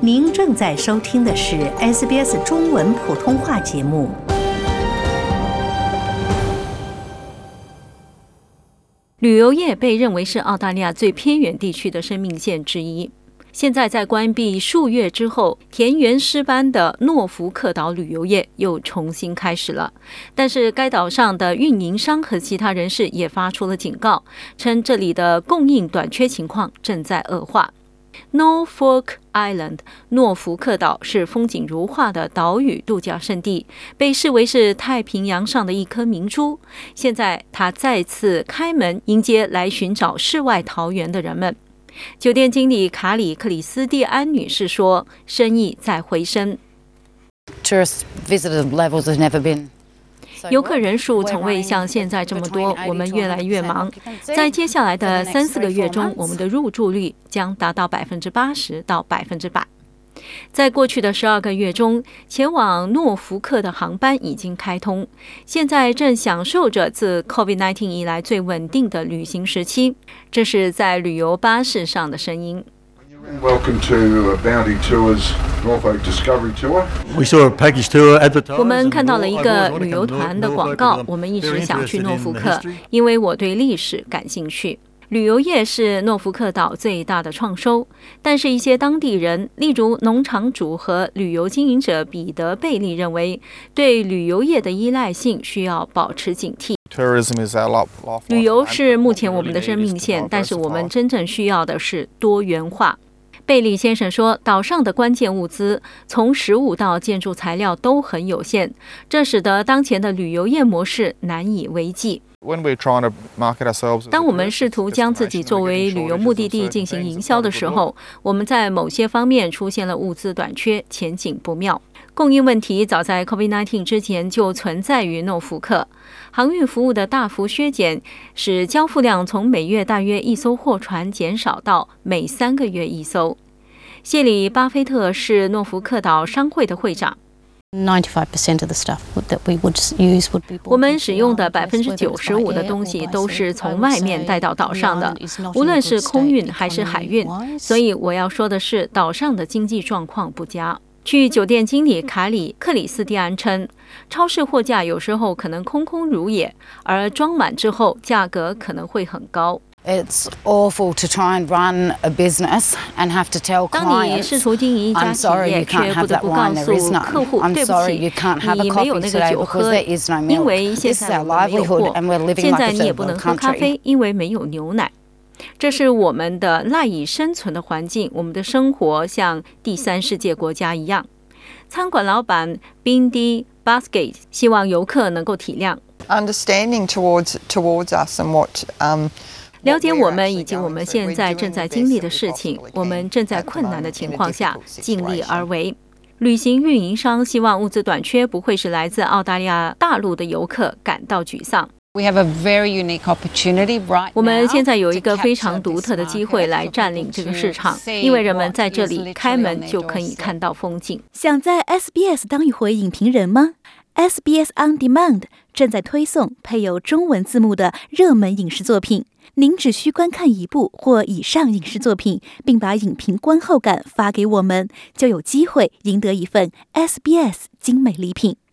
您正在收听的是 SBS 中文普通话节目。 旅游业被认为是澳大利亚最偏远地区的生命线之一。现在在关闭数月之后，田园诗般的诺福克岛旅游业又重新开始了。但是该岛上的运营商和其他人士也发出了警告，称这里的供应短缺情况正在恶化。Norfolk Island 诺福克岛是风景如画的岛屿度假胜地，被视为是太平洋上的一颗明珠。现在它再次开门迎接来寻找世外桃源的人们。酒店经理卡里克里斯蒂安女士说，生意在回升。游客人数从未像现在这么多，我们越来越忙。在接下来的3-4个月中，我们的入住率将达到80%到100%。在过去的12个月中，前往诺福克的航班已经开通，现在正享受着自 COVID-19 以来最稳定的旅行时期。这是在旅游巴士上的声音。 Welcome to Bounty Tours Norfolk Discovery Tour. We saw a package tour advertised. 我们看到了一个旅游团的广告，我们一直想去诺福克，因为我对历史感兴趣。旅游业是诺福克岛最大的创收，但是一些当地人，例如农场主和旅游经营者彼得·贝利认为，对旅游业的依赖性需要保持警惕。旅游是目前我们的生命线，但是我们真正需要的是多元化。贝利先生说，岛上的关键物资，从食物到建筑材料都很有限，这使得当前的旅游业模式难以为继。当我们试图将自己作为旅游目的地进行营销的时候，我们在某些方面出现了物资短缺，前景不妙。供应问题早在 COVID-19 之前就存在于诺福克，航运服务的大幅削减使交付量从每月大约1艘货船减少到每3个月1艘。谢里·巴菲特是诺福克岛商会的会长。我们使用的95%的东西都是从外面带到岛上的，无论是空运还是海运。所以我要说的是，岛上的经济状况不佳。据酒店经理卡里克里斯蒂安称，超市货架有时候可能空空如也，而装满之后价格可能会很高。当你试图经营一家企业，却不得不告诉客户，对不起，你没有那个酒喝，因为现在我们没有货。现在你也不能喝咖啡，因为没有牛奶。这是我们的赖以生存的环境，我们的生活像第3世界国家一样。餐馆老板 Bindi Basket 希望游客能够体谅。了解我们以及我们现在正在经历的事情，我们正在困难的情况下尽力而为。旅行运营商希望物资短缺不会使来自澳大利亚大陆的游客感到沮丧。我们现在有一个非常独特的机会来占领这个市场，因为人们在这里开门就可以看到风景。 想在 SBS 当一回影评人吗？ SBS On Demand 正在推送配有中文字幕的热门影视作品，您只需观看一部或以上影视作品，并把影评观后感发给我们，就有机会赢得一份 SBS 精美礼品。